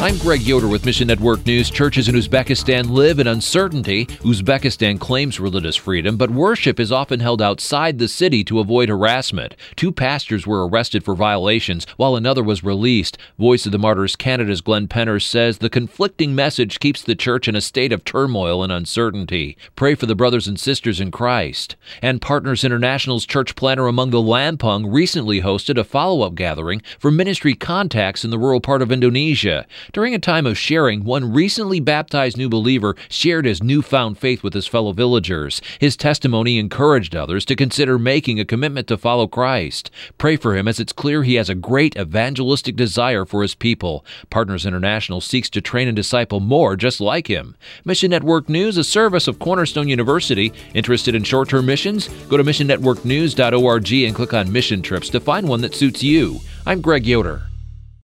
I'm Greg Yoder with Mission Network News. Churches in Uzbekistan live in uncertainty. Uzbekistan claims religious freedom, but worship is often held outside the city to avoid harassment. 2 pastors were arrested for violations, while another was released. Voice of the Martyrs Canada's Glenn Penner says the conflicting message keeps the church in a state of turmoil and uncertainty. Pray for the brothers and sisters in Christ. And Partners International's church planner among the Lampung recently hosted a follow-up gathering for ministry contacts in the rural part of Indonesia. During a time of sharing, one recently baptized new believer shared his newfound faith with his fellow villagers. His testimony encouraged others to consider making a commitment to follow Christ. Pray for him, as it's clear he has a great evangelistic desire for his people. Partners International seeks to train and disciple more just like him. Mission Network News, a service of Cornerstone University. Interested in short-term missions? Go to missionnetworknews.org and click on Mission Trips to find one that suits you. I'm Greg Yoder.